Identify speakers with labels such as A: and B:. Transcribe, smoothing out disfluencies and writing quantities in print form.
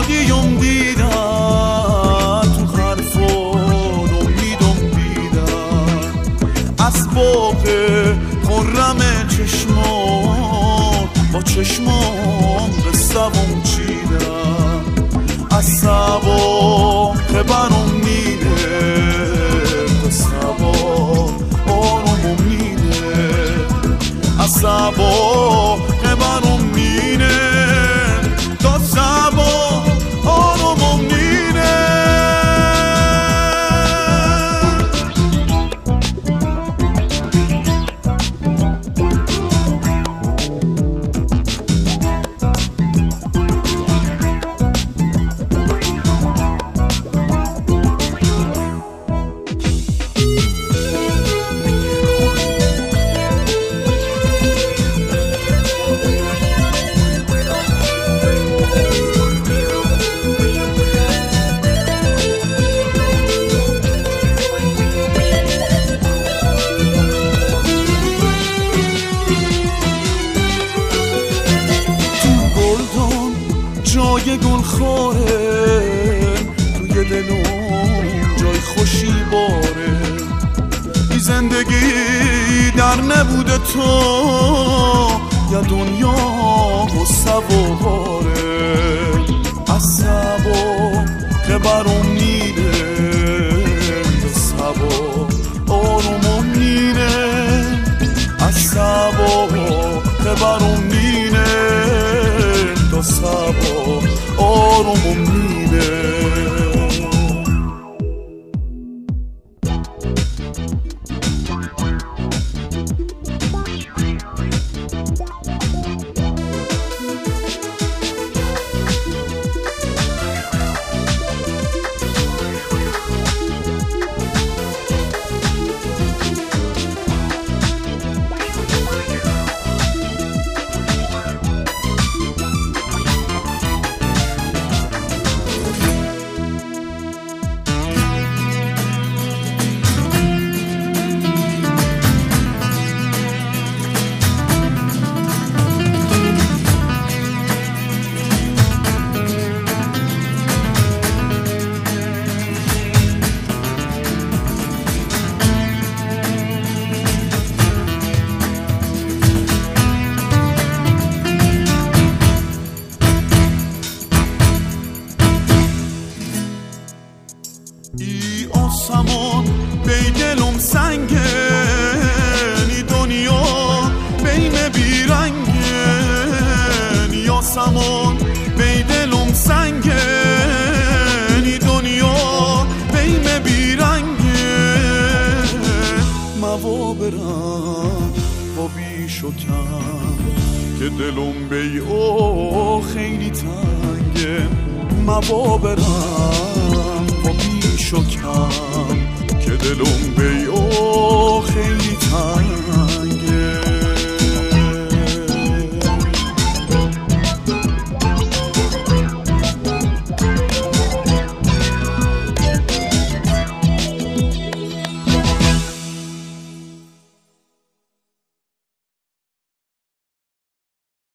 A: شادیم دیدن تو حرفان امیدم دیدن از باغ خرم چشمان با چشمان قصه‌ام چیدن از سبا که برام میره سبا آرومم میره از سبا که برام میره تا سبا آرومم میره جای گل خواره توی دلم جای خوشی باره بی زندگی در نبوده تو یا دنیا و سواره از سبا که برام میره سبا آرومم میره از سبا که برام میره تا سبا آرومم میره ای آسمان بی دلم سنگه ای دنیا بیم بیرنگه ای آسمان بی دلم سنگه ای دنیا بیم بیرنگه موا برم با بیش و کم که دلم بی او خیلی تنگه موا برم با بیش و کم که دلم بی او خیلی تنگه